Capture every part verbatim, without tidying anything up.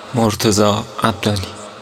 مرتضی عبدالی.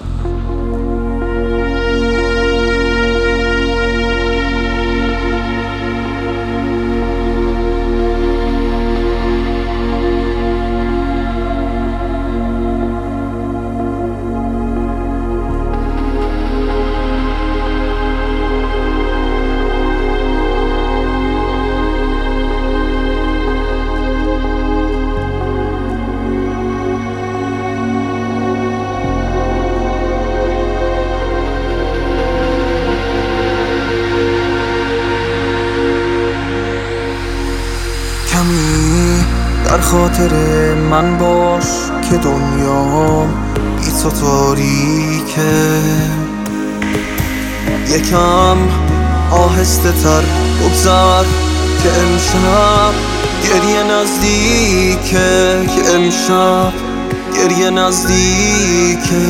کمی در خاطر من باش که دنیا بی تو تاریکه، یکم آهسته تر بگذر که امشب گریه نزدیکه، که امشب گریه نزدیکه.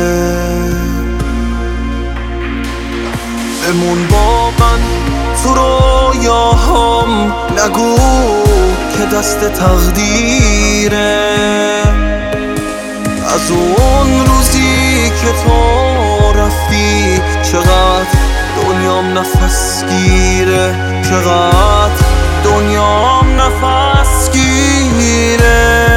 بمون با من تو رویاهام، نگو که دست تقدیره. از اون روزی که تو رفتی چقدر دنیام نفس گیره، چقدر دنیام نفس گیره.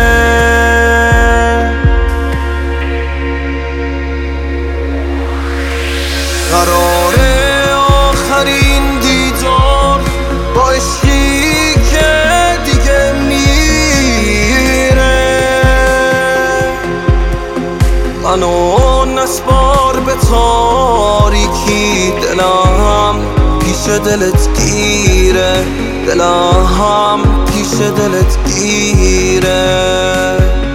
قراره آخرین دیدار با عشقی که دیگه میره، منو نسپار به تاریکی، دلم پیش دلت گیره، دلم پیش دلت گیره.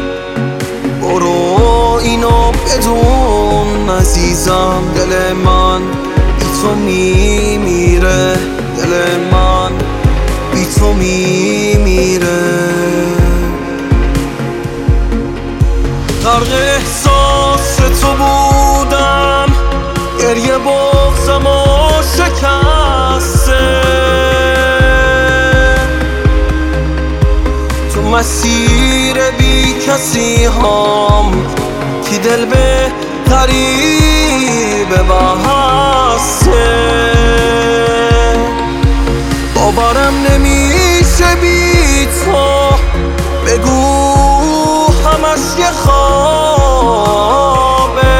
برو اینو بدون عزیزم، دل من بی تو میمیره، دل من بی تو میمیره. غرق احساس تو بودم، گریه بغضم و شکسته. تو مسیر بی کسی هم کی دل به غریب بسته. باورم نمیشه بی تو، بگو همش یه خوابه.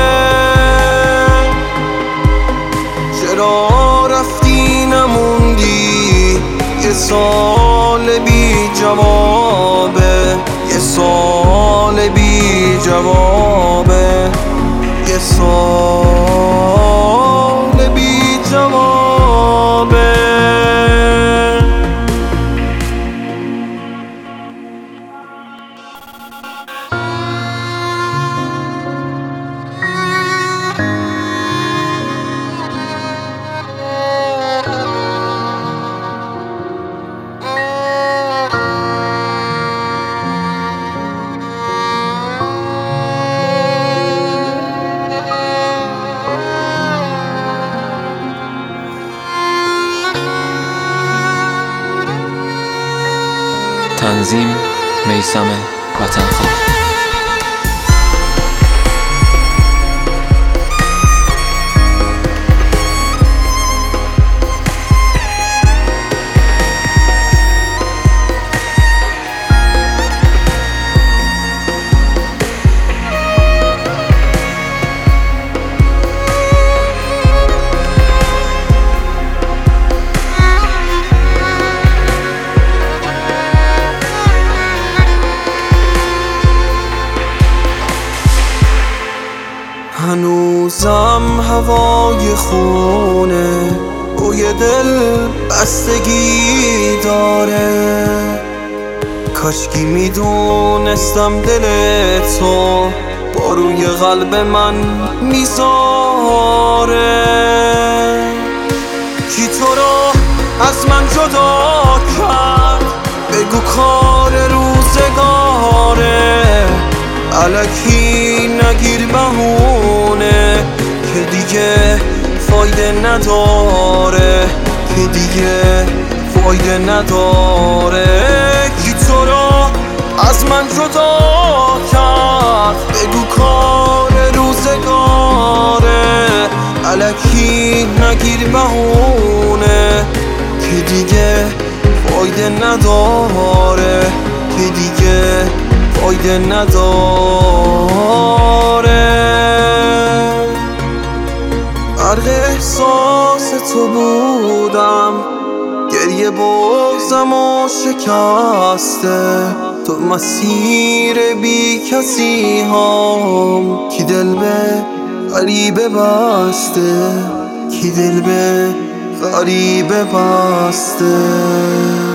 چرا رفتی نموندی، یه سال بی جوابه، یه سال بی جوابه، یه سال بی جوابه. تنظیم میثم وطنخواه. هنوزم هوای خونه بوی دل بستگی داره. کاشکی میدونستم دل تو با روی قلب من میذاره. کی تو رو از من جدا کرد، بگو کار روزگاره. الکی نگیر بهونه که دیگه فایده نداره، که دیگه فایده نداره. کی تو رو از من جدا کرد، بگو کار نگیر بهونه که دیگه فایده نداره، که دیگه فایده نداره. غرق احساس تو بودم، گریه بغزم و شکسته، تو مسیر بی کسی هم کی دل به غریبه بسته، کی دل به غریبه بسته.